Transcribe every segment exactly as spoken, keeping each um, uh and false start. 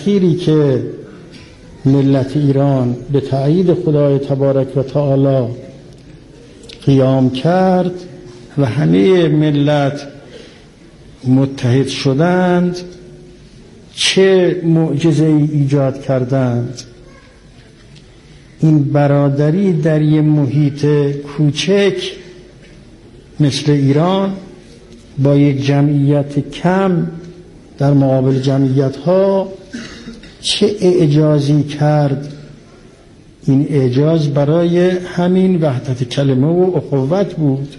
اخیری که ملت ایران به تأیید خدای تبارک و تعالی قیام کرد و همه ملت متحد شدند، چه معجزه ای ایجاد کردند. این برادری در یک محیط کوچک مثل ایران با یک جمعیت کم در مقابل جمعیت ها چه اعجازی کرد. این اعجاز برای همین وحدت کلمه و اخوت بود.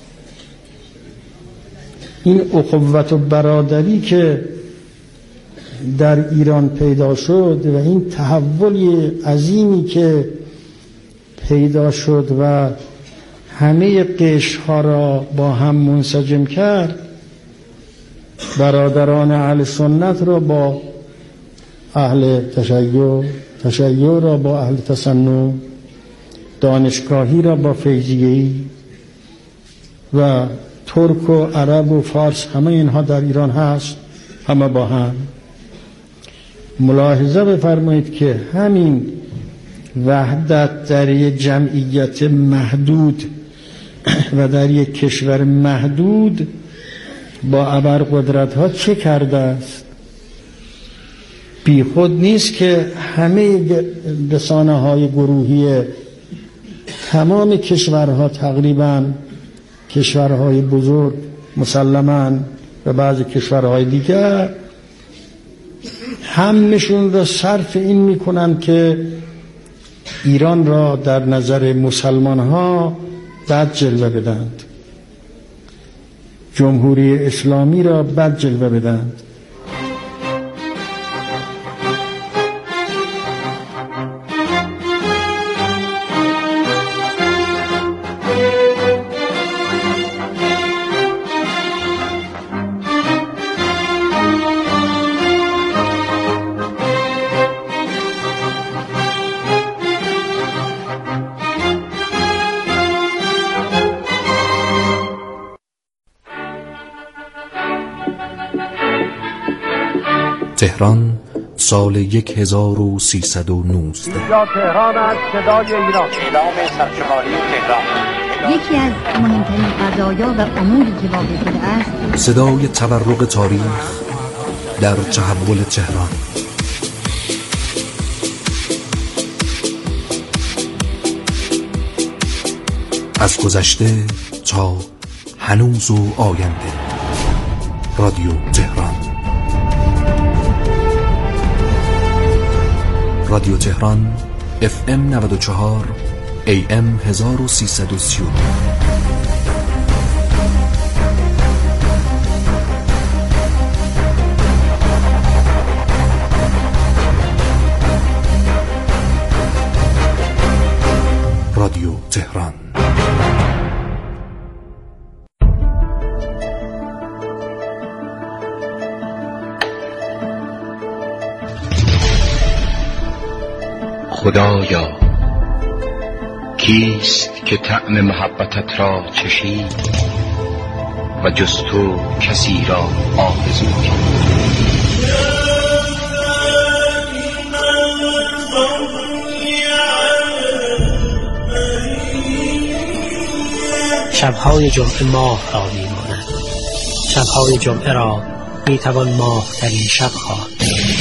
این اخوت و برادری که در ایران پیدا شد و این تحول عظیمی که پیدا شد و همه قشرها را با هم منسجم کرد، برادران اهل سنت را با اهل تشیع، تشیع را با اهل تسنن، دانشگاهی را با فیضیه‌ای و ترک و عرب و فارس، همه اینها در ایران هست، همه با هم. ملاحظه بفرمایید که همین وحدت در یک جمعیت محدود و در یک کشور محدود با ابرقدرت ها چه کرده است. بی خود نیست که همه رسانه های گروهی تمام کشورها، تقریبا کشورهای بزرگ مسلماً و بعضی کشورهای دیگر، همشون را صرف این میکنن که ایران را در نظر مسلمان ها بد جلوه بدند، جمهوری اسلامی را بد جلوه بدند. تهران سال یک هزار و سیصد و نوزده. اینجا تهران است، صدای ایران. اعلام سرشماری تهران. یکی از مهمترین قضایا و اموری که واقع شده است، صدای تورق تاریخ در تحول تهران. از گذشته تا هنوز و آینده. رادیو تهران. رادیو تهران اف ام نود و چهار ای ام هزار و سیصد و سی و دو. رادیو تهران. خدایا کیست که طعم محبتت را چشید و جز تو کسی را آرزو کرد. شبهای جمعه ماه را میماند. شبهای جمعه را میتوان ماه در این شب خواند.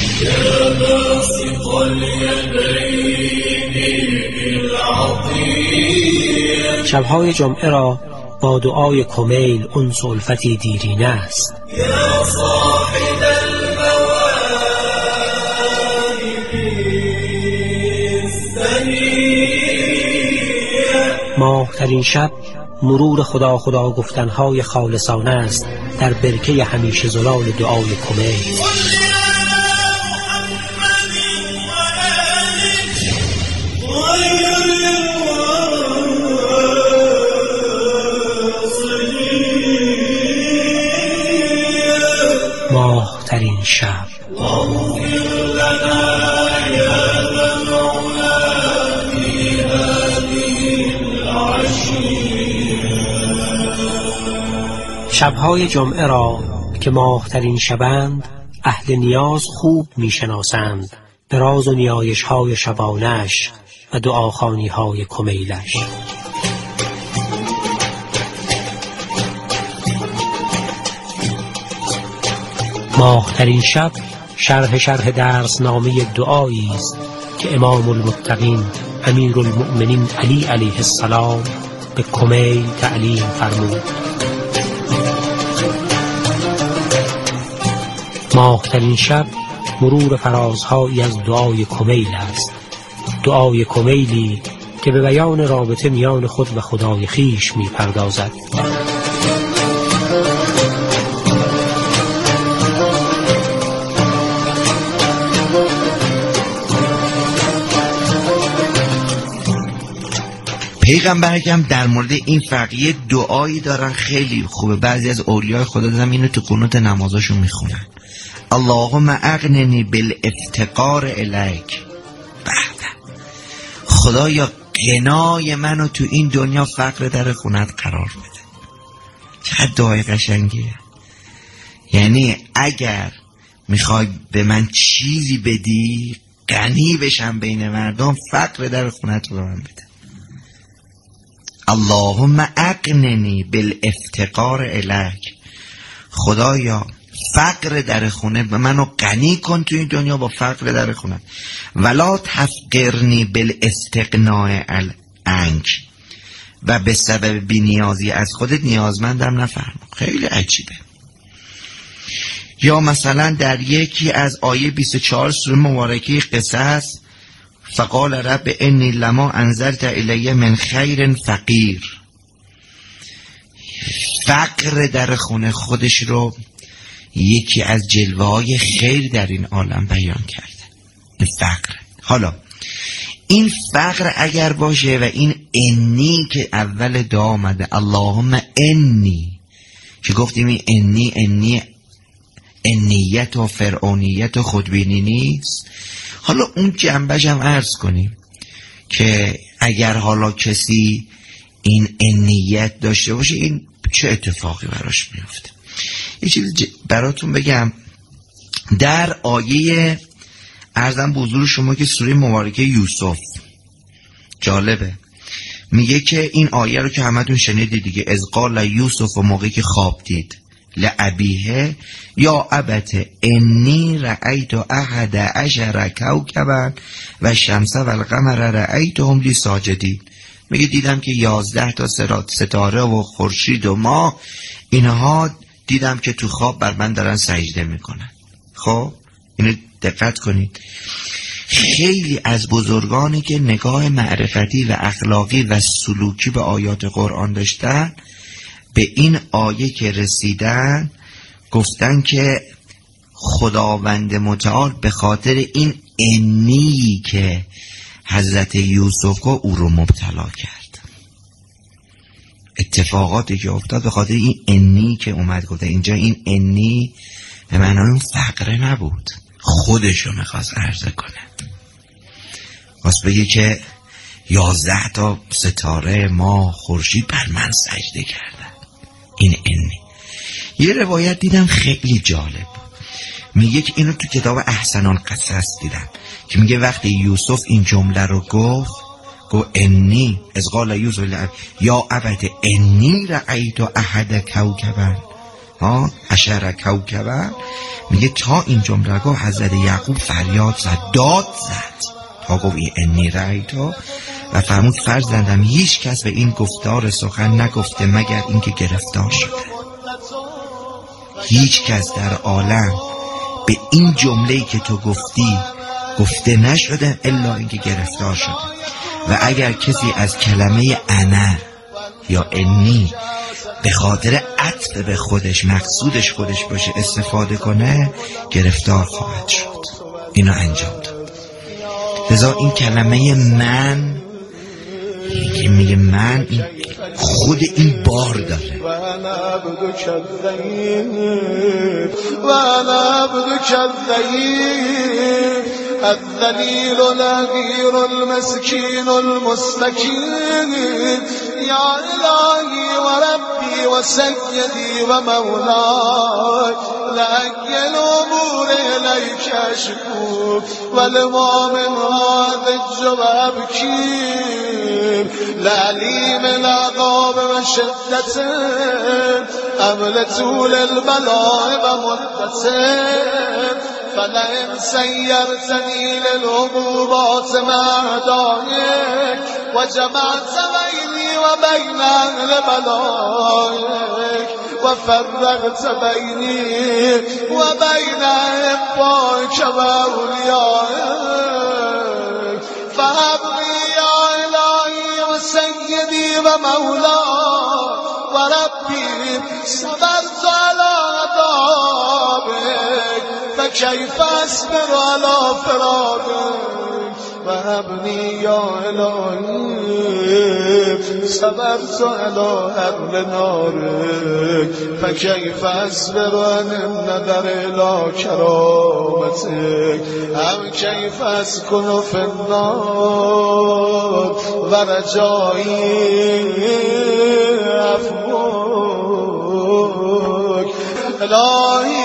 شبهای جمعه را با دعای کمیل انس و الفتی دیرینه است. ماه در این شب مرور خدا خدا گفتنهای خالصانه است در برکه همیشه زلال دعای کمیل. ماه در این شب شبهای جمعه را که ماه در این شبند اهل نیاز خوب میشناسند به راز و نیایش های شبانش و دعاخوانی های کمیلش. ماهترین شب شرح شرح درس نامه دعایی است که امام المتقین امیر المؤمنین علی علیه السلام به کمیل تعلیم فرمود. ماهترین شب مرور فرازهایی از دعای کمیل است، دعای کمیلی که به بیان رابطه میان خود و خدای خیش می پردازد. پیغمبر اکرم در مورد این فقیه دعایی دارن خیلی خوبه. بعضی از اولیای خدا دارن اینو تو قنوت نمازاشون میخونن. اللهم اغننی بالافتقار الیک. خدایا غنای منو تو این دنیا فقر در خونت قرار بده. چقدر دعای قشنگیه. یعنی اگر میخوای به من چیزی بدی، غنی بشم بین مردم، فقر در خونت رو به من بده. اللهم اغننی بالافتقار الیک. خدایا فقر در خونه به منو غنی کن تو این دنیا با فقر در خونه. ولا تفقرنی بالاستغناء عنک. و به سبب بی‌نیازی از خودت نیازمندم نفرما. خیلی عجیبه. یا مثلا در یکی از آیه بیست و چهار سوره مبارکه قصص، فقال رب انی لما انزلت الی من خیر فقیر. فقر در خونه خودش رو یکی از جلوه‌های خیر در این عالم بیان کرده. این فقر. حالا این فقر اگر باشه و این انی که اول دعا آمده، اللهم انی، که گفتیم این انی انی انیت و فرعونیت و خودبینی نیست. حالا اون جنبش هم عرض کنیم که اگر حالا کسی این انیت داشته باشه این چه اتفاقی براش میفته. یه چیز براتون بگم. در آیه عرضم به حضور شما که سوره مبارکه یوسف، جالبه، میگه که این آیه رو که همتون شنیدید دیگه، اذ قال یوسف، و موقعی که خواب دید، لأبیه یا ابت انی رأیت احد عشر کوکبا و الشمس و القمر رأیتهم لی ساجدین. میگه دیدم که یازده تا ستاره و خورشید و ماه، اینها دیدم که تو خواب بر من دارن سجده میکنن. خب اینو دقت کنید. خیلی از بزرگانی که نگاه معرفتی و اخلاقی و سلوکی به آیات قرآن داشتن، به این آیه که رسیدن گفتن که خداوند متعال به خاطر این انی که حضرت یوسف کو او رو مبتلا کرد. اتفاقاتی که افتاد به خاطر این انی که اومد. گفته اینجا این انی به معنای اون فقره نبود، خودشو میخواست عرضه کنه. واسه بگه که یازده تا ستاره ماه خورشید بر من سجده کردن. این انی. یه روایت دیدم خیلی جالب، میگه که اینو تو کتاب احسن القصص دیدم که میگه وقتی یوسف این جمله رو گفت، گو انی از قال یوسف لعب یا ابت انی رأیت احد کوکبا ها عشر کوکبا، میگه تا این جمله رو گفت حضرت یعقوب فریاد زد، داد زد تا گفت این انی رأیت، و فرمود فرزندم هیچ کس به این گفتار سخن نگفته مگر اینکه گرفتار شده. هیچ کس در عالم به این جمله‌ای که تو گفتی گفته نشده الا اینکه گرفتار شده. و اگر کسی از کلمه انا یا انی به خاطر عطف به خودش، مقصودش خودش باشه، استفاده کنه، گرفتار خواهد شد. اینو انجام داد. لذا این کلمه من که میگه من، این خود این بار داره. و نعبدو کالضعیف و نعبدو کالضعیف الذلیل الحقیر المسکین المستکین یا الهی و ربی و سیدی و مولای لأی الامور الیک اشکو ولما من هذج و ابکیر لعلیم العقاب و شدت امل طول البلاء و مدت فلئن سیرتنی للعقوبات مع دایک و جمعت بینی و بین اهل بلایک و فرقت بینی و بین احبائک و اولیائک فهبنی یا الهی و سیدی و مولا و ربی صبرت علی عذابک فکیف اصبر علی فراقک و هبنی یا الهی صبرت علی حر نارک فکیف اصبر عن النظر الی کرامتک ام کیف اسکن فی النار و رجایی عفوک الهی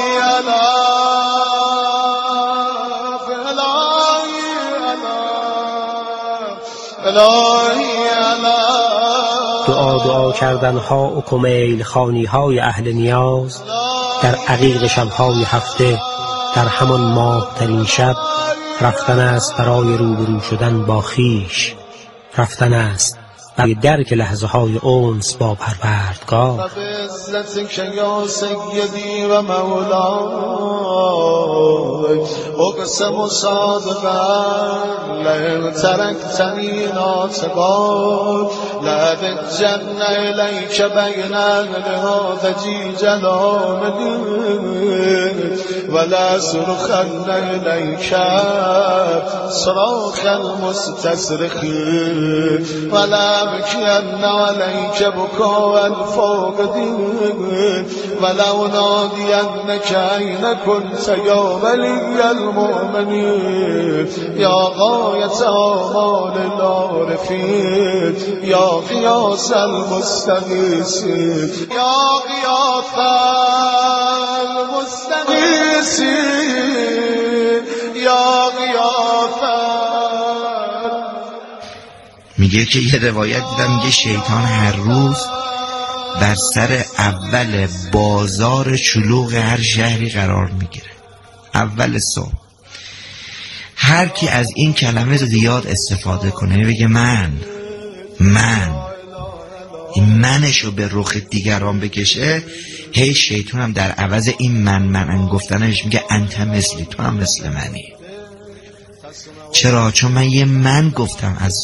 دعا دعا کردن ها و کمیل خانی های اهل نیاز در عقیق شبهای هفته در همان ماه ترین شب رفتن است برای روبرو شدن با خیش، رفتن است برای درک لحظه های اونس با پروردگار. بعزتک یا سیدی و مولای اقسم صادقا لئن ترکتنی ناطقا لأبجن الیک بین اهلها جلالک ولا صرخن الیک صراخ المستصرخین ولا بكين عليك بكاء الفاقدين ولو نادينك أين كنت يا ولي المؤمنين يا غاية آمال العارفين يا غياث المستغيثين يا غياث المستغيثين يا غياث. میگه که یه روایت دیدم میگه شیطان هر روز بر سر اول بازار شلوغ هر شهری قرار میگیره، اول صبح. هر کی از این کلمه زیاد استفاده کنه بگه من من این منشو به رخ دیگران بکشه، هی شیطان هم در عوض این من من گفتنش میگه انت مثلی، تو هم مثل منی. چرا؟ چون من یه من گفتم از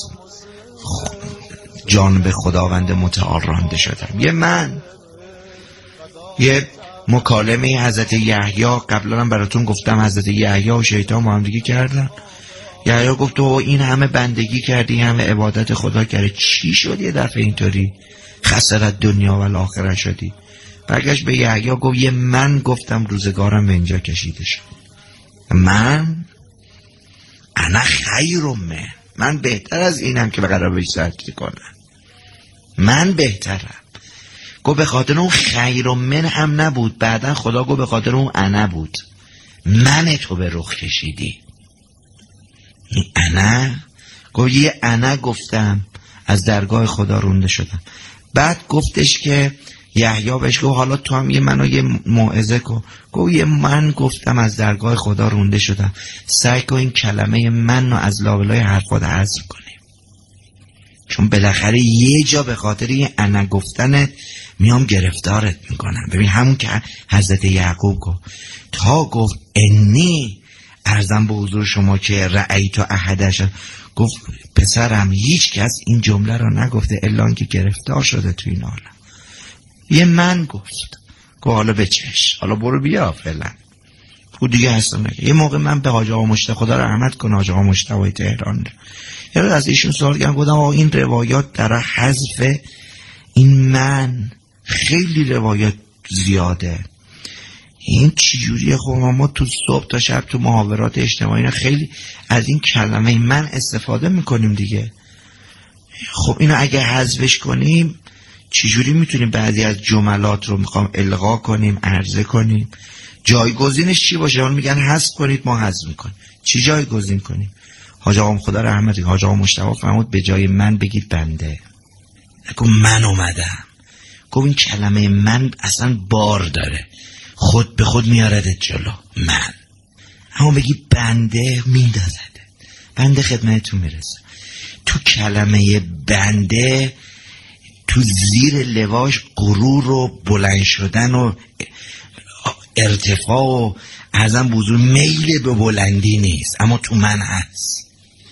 جانب خداوند متعال رانده شدم. یه من یه مکالمه حضرت یحیی قبلا هم براتون گفتم، حضرت یحیی و شیطان با هم دیگه کردن. یحیی گفت او این همه بندگی کردی، همه عبادت خدا کردی، چی شد یه دفعه اینطوری خسارت دنیا و آخرت شدی؟ برگشت به یحیی گفت یه من گفتم روزگارم به اینجا کشیده شد. من انا خیر من من بهتر از اینم که به قرار بهش سرکتی کنم، من بهترم. گو به خاطر اون خیر من هم نبود، بعدا خدا گو به خاطر اون انا بود، من تو به رخ کشیدی. این انا گو یه انا گفتم از درگاه خدا رونده شدم. بعد گفتش که یحیی بهش گفت حالا تو هم یه منو یه موعظه کن. گفت یه من گفتم از درگاه خدا رونده شدم. سعی کن این کلمه من رو از لابلای حرفات حذف کنیم، چون بالاخره یه جا به خاطر این انا گفتن میام گرفتارت میکنم. ببین همون که حضرت یعقوب گفت، تا گفت انی ارزم به حضور شما که رأیت احدش، گفت پسرم هیچ کس این جمله رو نگفته الا که گرفتار شده تو این عالم. یه من گفت، گفت حالا بچش، حالا برو بیا فعلا، خود دیگه هستم نگه. یه موقع من به حاج آقا مشتاق، خدا رحمت کنه، حاج آقا مشتاق تهران، یه روز از ایشون سوال کردم، گفتم آقا این روایات در حذف این من خیلی روایات زیاده، این چجوریه؟ خب ما تو صبح تا شب تو محاورات اجتماعی خیلی از این کلمه من استفاده میکنیم دیگه. خب اینو اگه حذفش کنیم چجوری میتونیم بعضی از جملات رو میخوام الغا کنیم، عرضه کنیم؟ جایگزینش چی باشه؟ اون میگن حذف کنید، ما حذف میکنیم. چی جایگزین کنیم؟ حاج آقا خدا رحمت کنه، حاج آقا مجتبی فرمود به جای من بگید بنده. گفت من اومدم. گفت این کلمه من اصلا بار داره، خود به خود میاردت جلو. من اما بگی بنده میندازده، بنده خدمتتون میرسه. تو کلمه بنده تو زیر لواش غرور و بلند شدن و ارتفاع و ازم بزرگ میل به بلندی نیست، اما تو من هست.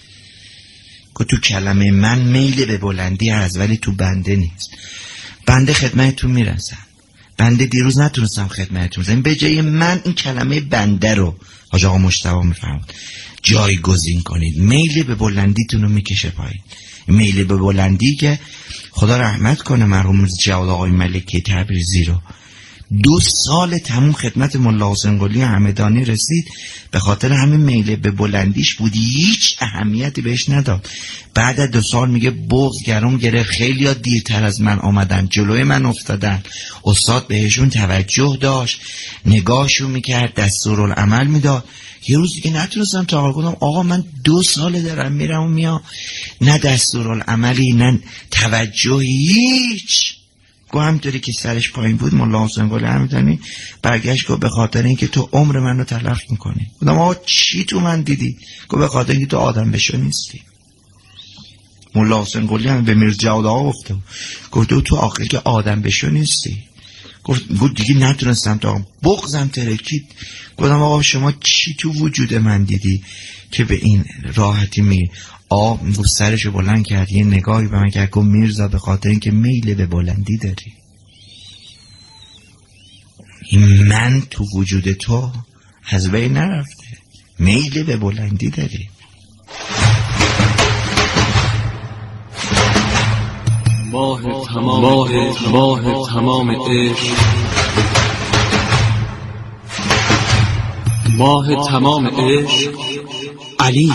که تو کلمه من میل به بلندی هست ولی تو بنده نیست. بنده خدمتتون میرسم، بنده دیروز نتونستم خدمتتون برسم، به جای من این کلمه بنده رو حاج آقا مجتبی میفرمود جایگزین کنید. میل به بلندیتون رو میکشه پایین. میل به بلندی که خدا رحمت کنه مرحوم جواد آقای ملکی تبریزی رو دو سال تموم خدمت ملا حسین قلی همدانی رسید، به خاطر همین میل به بلندیش بودی، هیچ اهمیتی بهش نداد. بعد از دو سال میگه بغض گرم گره، خیلی ها دیرتر از من آمدن، جلوی من افتادن، استاد بهشون توجه داشت، نگاهشون میکرد، دستورالعمل میداد. یه روز دیگه نتونستم تا گفتم آقا من دو سال دارم میرم و میام، نه دستورالعملی نه توجهی، هیچ. گو همینطوری که سرش پایین بود ملا حسین قلی همدانی برگشت گفت به خاطر اینکه تو عمر منو تلف میکنی. گفتم آقا چی تو من دیدی؟ گفت به خاطر اینکه تو آدم بشو نیستی. ملا حسین قلی هم به میرزا جواد آقا گفته گفت تو آخر که آدم بشو نیستی. گفت گفت دیگه نتونستم تا بغضم ترکید. گفتم آقا شما چی تو وجود من دیدی که به این راحتی می آب سرشو بلند کرد، یه نگاهی به من کرد، گفت میرزا به خاطر اینکه میل به بلندی داری. این من تو وجود تو از بین نرفته، میل به بلندی داری. ماه تمام ماه ماه تمام عشق، ماه تمام عشق علی.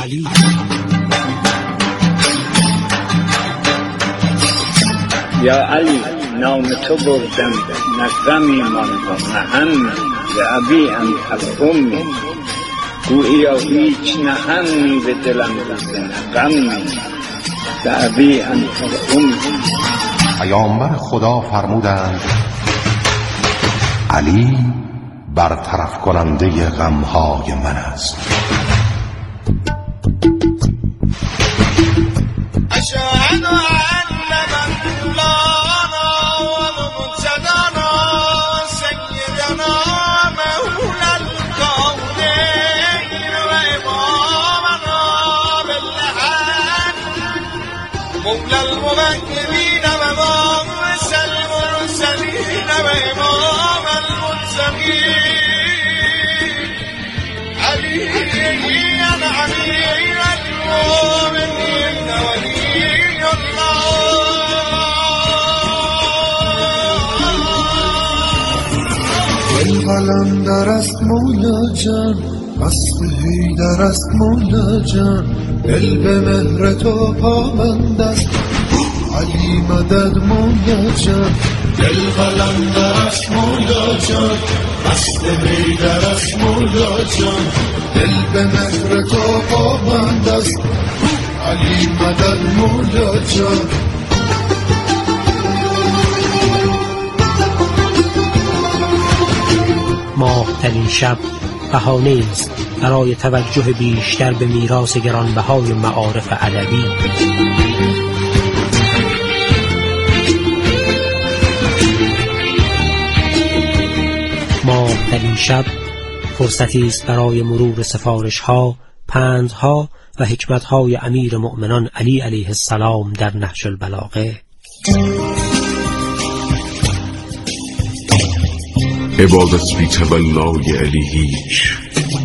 یا علی نام تو بردم نه غمی ماندم نه همی، ز ابی انت امی گوییا هیچ نه همی به دلم رسه نه غمی، ز ابی انت امی. پیامبر خدا فرمودند علی برطرف کننده غمهای من است. اشهد ان مولانا و مجدنا سیدنا مولا الکونین و امامنا بالحق مولا الموحدین و مارس المرسلین و امام المتقین علی امیر المؤمنین ولی الله. دل قلندر است مولا جان، مست حیدر است مولا جان، دل به مهر تو پابند است علی مدد مولا جان. دل قلندر است مولا جان، مست حیدر است مولا جان، دل به مهر تو پابند است علی مدد مولا جان. ماه در این شب بهانه است برای توجه بیشتر به میراث گرانبهای معارف ادبی. ماه در این شب فرصتی است برای مرور سفارش‌ها، پندها و حکمت‌های امیر مؤمنان علی علیه السلام در نهج البلاغه. عبادت بی تولای علی هیچ،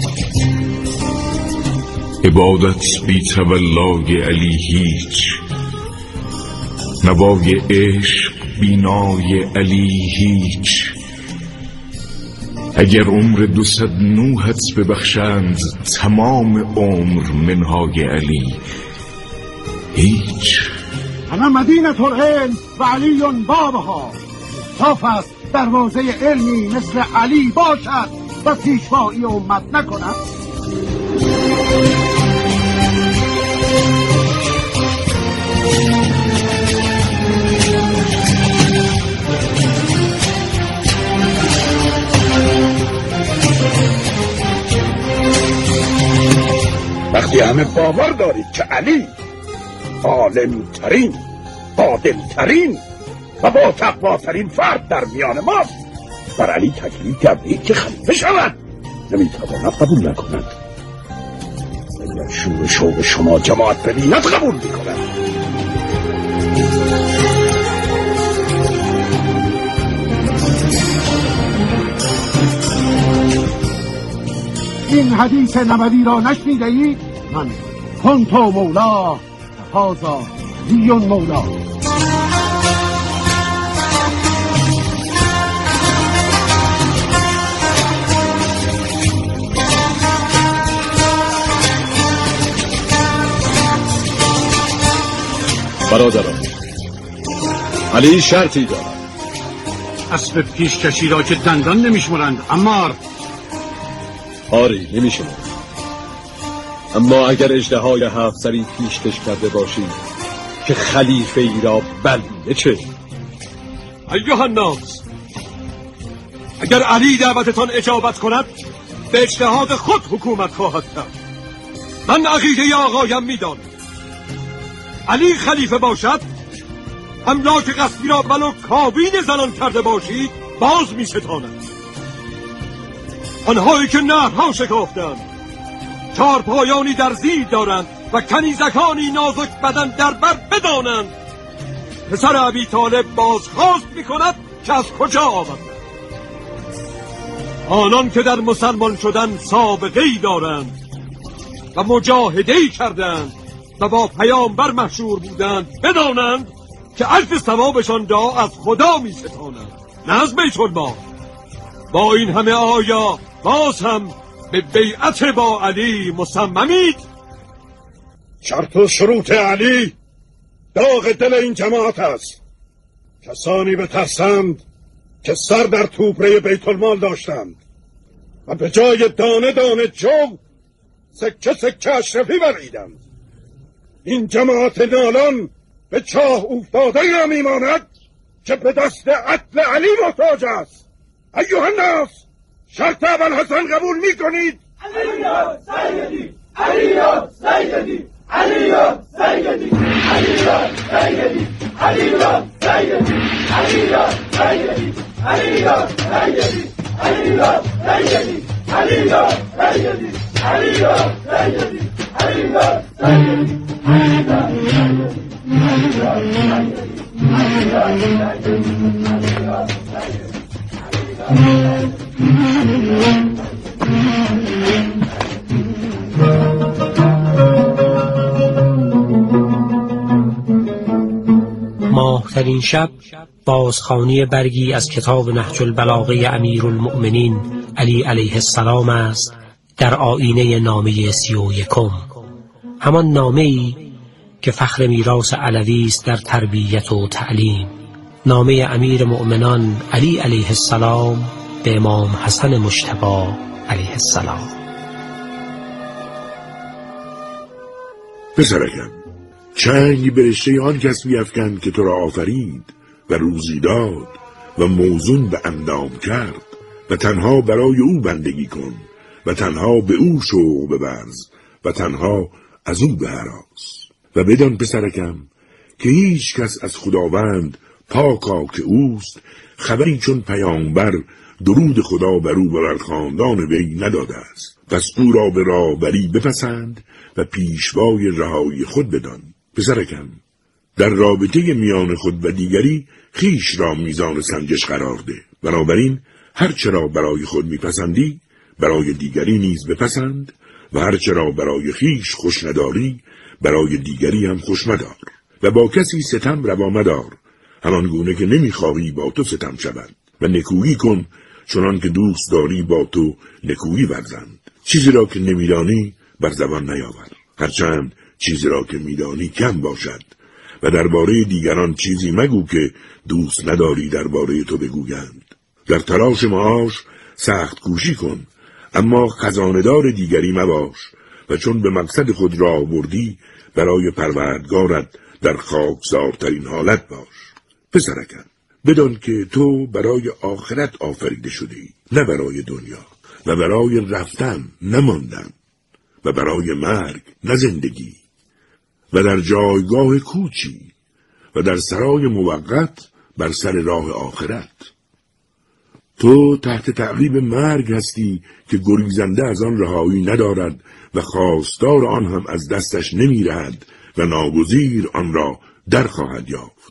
عبادت بی تولای علی هیچ، نوای عشق بینای علی هیچ، اگر عمر دوصد نوحت ببخشند تمام عمر منهای علی، هیچ. انا مدینه العلم و علی بابها. صاف است دروازه علمی مثل علی باشد و پیشوایی امت نکند. وقتی همه باور دارید که علی عالمترین، عادلترین و با تقواترین فرد در میان ماست، بر علی تکلیف کردید که خلیفه شود، نمیتواند قبول نکند. اگر شور شوق شما جماعت ببیند قبول میکند. این حدیث نبوی را نشنیده اید؟ من کنتو مولا هازا دیون مولا. برادران، علی شرطی دارد. اسب پیش کشی را که دندان نمیشمرند. عمار. آری نمیشمرند، اما اگر اژدهای هفت سری پیشکش کرده باشید که خلیفه ای را بلینه چه؟ ایها الناس، اگر علی دعوتتان اجابت کند به اجتهاد خود حکومت خواهد کرد. من عقیده آقایم میدانم علی خلیفه باشد، املاک غصبی را ولو کابین زنان کرده باشید باز می ستاند. آنهایی که نهرها شکافتند، چار پایانی در زیر دارند و کنیزکانی نازک بدن در بر بدانند، پسر ابی طالب بازخواست می کند که از کجا آمدند. آنان که در مسلمان شدن سابقه‌ای دارند و مجاهده‌ای کردند و با پیامبر مشهور بودند بدانند که الف ثوابشان را از خدا می ستانند، نه از بیت المال. با این همه آیا باز هم به بیعت با علی مصممید؟ شرط و شروط علی داغ دل این جماعت است. کسانی بترسند که سر در توبره بیت المال داشتند و به جای دانه دانه جو سکه سکه اشرفی بریدند. این جماعت نالان به چاه افتاده را میماند که به دست عدل علی محتاج است. ایها الناس، شرط ابوالحسن قبول میکنید؟ علیه سیدی، علیه سیدی، علیه سیدی، علیه سیدی، علیه سیدی، علیه سیدی، علیه سیدی، علیه سیدی، علیه سیدی، علیه سیدی، علیه ماهترین شب بازخوانی برگی از کتاب نهج البلاغه امیرالمؤمنین علی علیه السلام است در آیینه نامه سی و یکم، همان نامه‌ای که فخر میراث علوی است در تربیت و تعلیم، نامه امیر مؤمنان علی علیه السلام به امام حسن مجتبی علیه السلام. پسرکم، چنگ به رشته آن کس بیفکن که تو را آفرید و روزی داد و موزون به اندام کرد و تنها برای او بندگی کن و تنها به او شوق ببرز و تنها از او بهراز. و بدان پسرکم که هیچ کس از خداوند پاکا که اوست خبری چون پیامبر درود خدا بر او و بر خاندان وی نداده است. پس او را به راهبری بپسند و پیشوای رهایی خود بدان. پسرکم، در رابطه میان خود و دیگری خیش را میزان سنجش قرار ده. بنابراین هر چرا برای خود میپسندی برای دیگری نیز بپسند و هر چرا برای خیش خوش نداری برای دیگری هم خوش مدار و با کسی ستم روا مدار، همان گونه که نمیخواهی با تو ستم شود، و نکویی کن چنان که دوست داری با تو نکویی ورزند. چیزی را که نمیدانی بر زبان نیاور، هرچند چیزی را که میدانی کم باشد، و درباره دیگران چیزی مگو که دوست نداری درباره تو بگویند. در تلاش معاش سخت کوشی کن، اما خزانه‌دار دیگری مباش، و چون به مقصد خود راه بردی برای پروردگارت در خاکسارترین حالت باش. پسرکم، بدان که تو برای آخرت آفریده شدی، نه برای دنیا، و برای رفتن نه ماندن، و برای مرگ نه زندگی، و در جایگاه کوچی و در سرای موقت بر سر راه آخرت. تو تحت تعقیب مرگ هستی که گریزنده از آن رهایی ندارد و خواستار آن هم از دستش نمیرد و ناگزیر آن را در خواهد یافت.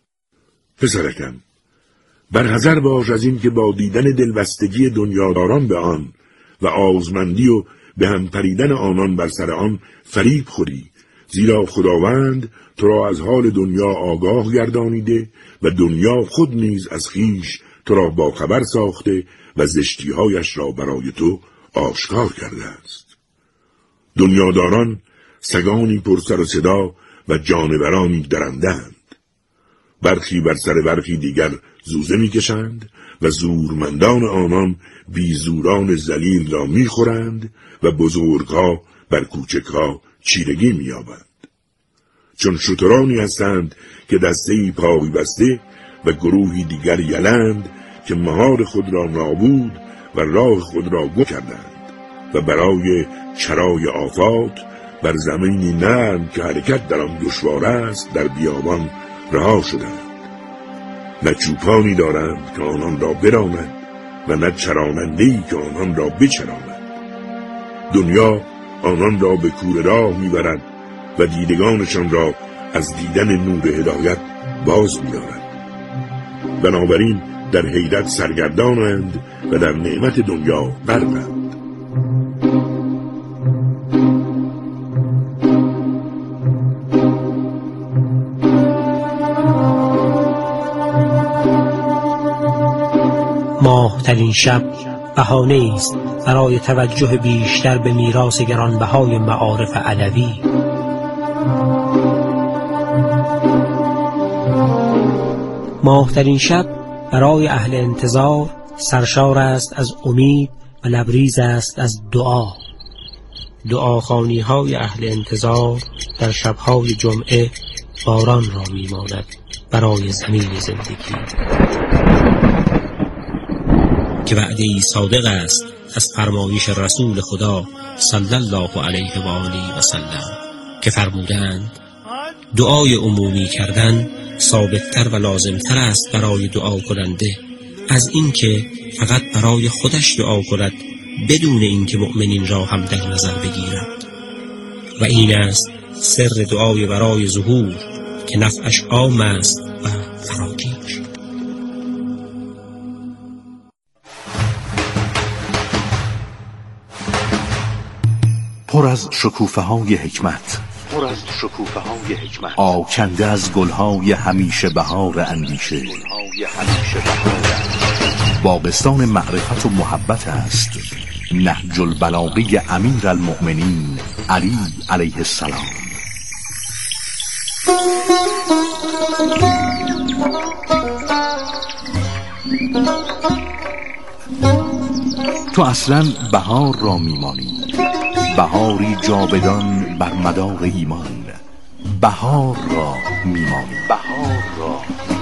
پسرکم، برحذر باش از این که با دیدن دلبستگی دنیاداران به آن و آزمندی و به هم پریدن آنان بر سر آن فریب خوری، زیرا خداوند تو را از حال دنیا آگاه گردانیده و دنیا خود نیز از خویش تو را با خبر ساخته و زشتیهایش را برای تو آشکار کرده است. دنیاداران سگانی پر سر و صدا و جانورانی درنده‌اند. برخی بر سر برخی دیگر زوزه می‌کشند و زورمندان آنان بیزوران ذلیل را می‌خورند و بزرگها بر کوچکها چیرگی می‌یابند. چون شترانی هستند که دسته‌ای پای بسته و گروهی دیگر یلند که مهار خود را نابود و راه خود را گم کردند و برای چرای آفات بر زمینی نرم که حرکت در آن دشوار است در بیابان رها شدند. نه چوپانی دارند که آنان را براند و نه چراننده‌ای که آنان را بچراند. دنیا آنان را به کوره راه میبرد و دیدگانشان را از دیدن نور هدایت باز می‌دارد. بنابراین در حیرت سرگردانند و در نعمت دنیا غرقند. ماه‌ترین شب بهانه است برای توجه بیشتر به میراث گرانبهای معارف علوی. ماه‌ترین شب برای اهل انتظار سرشار است از امید و لبریز است از دعا. دعاخوانی‌های اهل انتظار در شب‌های جمعه باران را می‌ماند برای زمین زندگی که وعده‌ای صادق است از فرمایش رسول خدا صلی الله علیه و آله و سلم که فرمودند دعای عمومی کردن ثابت‌تر و لازم‌تر است برای دعا کننده از اینکه فقط برای خودش دعا کند بدون اینکه مؤمنین را هم در نظر بگیرد. و این است سر دعای برای ظهور که نفعش عام است و فراگیر. پر از شکوفه‌های حکمت، پر از شکوفه‌های حکمت، آکنده از گل‌های همیشه بهار اندیشه. باغستان معرفت و محبت است نهج البلاغه امیر المؤمنین علی علیه السلام. تو اصلا بهار را میمانی، بهاری جاودان بر مدار ایمان. بهار را میمانی، بهار را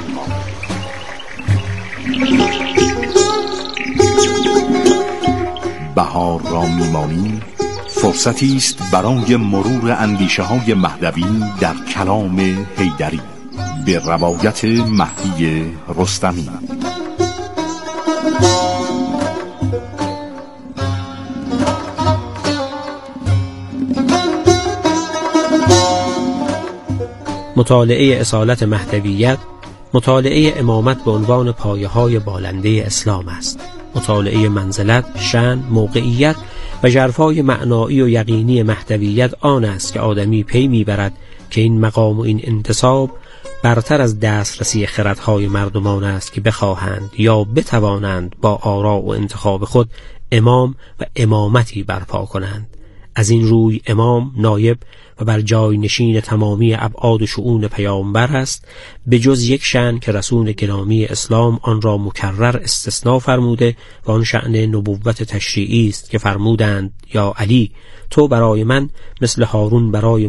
بهار را میمانی فرصتی است برای مرور اندیشه های مهدوی در کلام حیدری به روایت مهدی رستمی. مطالعه اصالت مهدویت مطالعه امامت به عنوان پایه‌های بالنده اسلام است. مطالعه منزلت، شأن، موقعیت و ژرفای معنایی و یقینی مهدویت آن است که آدمی پی می‌برد که این مقام و این انتصاب برتر از دسترسی خردهای مردمان است که بخواهند یا بتوانند با آراء و انتخاب خود امام و امامتی برپا کنند. از این روی امام نایب و بر جای نشین تمامی ابعاد و شؤون پیامبر است، به جز یک شأن که رسول گرامی اسلام آن را مکرر استثناء فرموده و آن شأن نبوت تشریعی است که فرمودند یا علی تو برای من مثل هارون برای